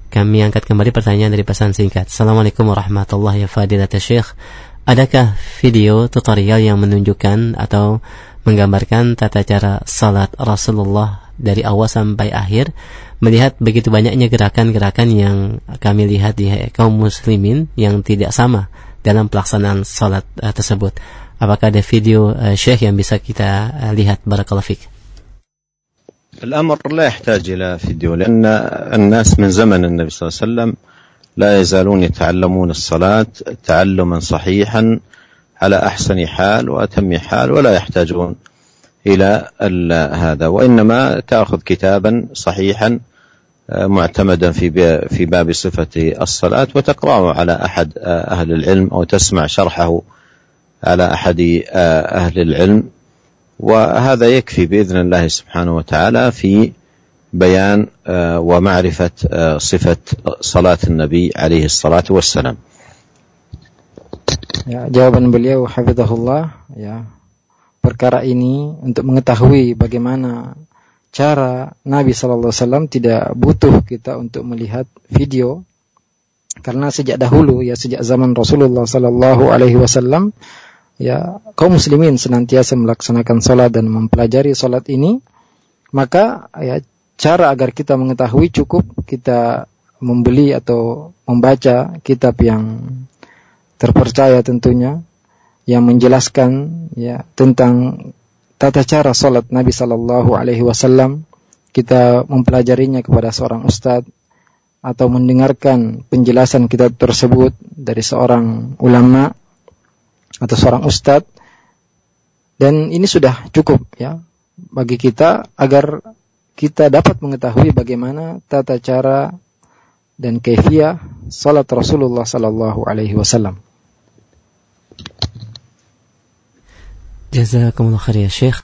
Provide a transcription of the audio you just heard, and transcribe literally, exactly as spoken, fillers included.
Kami angkat kembali pertanyaan dari pesan singkat. Assalamualaikum warahmatullahi wabarakatuh. Syekh, adakah video tutorial yang menunjukkan atau menggambarkan tata cara salat Rasulullah dari awal sampai akhir, melihat begitu banyaknya gerakan-gerakan yang kami lihat di kaum muslimin yang tidak sama dalam pelaksanaan salat uh, tersebut? Apakah ada video uh, Syekh yang bisa kita uh, lihat? Barakallahu fiik. الأمر لا يحتاج إلى فيديو لأن الناس من زمن النبي صلى الله عليه وسلم لا يزالون يتعلمون الصلاة تعلما صحيحا على أحسن حال وأتم حال ولا يحتاجون إلى هذا، وإنما تأخذ كتابا صحيحا معتمدا في في باب صفة الصلاة وتقرأه على أحد أهل العلم أو تسمع شرحه على أحد أهل العلم، وهذا يكفي بإذن الله سبحانه وتعالى في بيان ومعرفة صفة صلاة النبي عليه الصلاة والسلام. Ya, jawaban beliau hafizahullah, ya, perkara ini untuk mengetahui bagaimana cara Nabi sallallahu alaihi wasallam tidak butuh kita untuk melihat video, karena sejak dahulu, ya, sejak zaman Rasulullah sallallahu alaihi wasallam, ya, kaum muslimin senantiasa melaksanakan salat dan mempelajari salat ini. Maka, ya, cara agar kita mengetahui cukup kita membeli atau membaca kitab yang terpercaya tentunya, yang menjelaskan, ya, tentang tata cara salat Nabi sallallahu alaihi wasallam. Kita mempelajarinya kepada seorang ustaz atau mendengarkan penjelasan kitab tersebut dari seorang ulama atau seorang ustaz, dan ini sudah cukup, ya, bagi kita agar kita dapat mengetahui bagaimana tata cara dan kaifiyah salat Rasulullah sallallahu alaihi wasallam. Jazakumullah khair ya Syekh.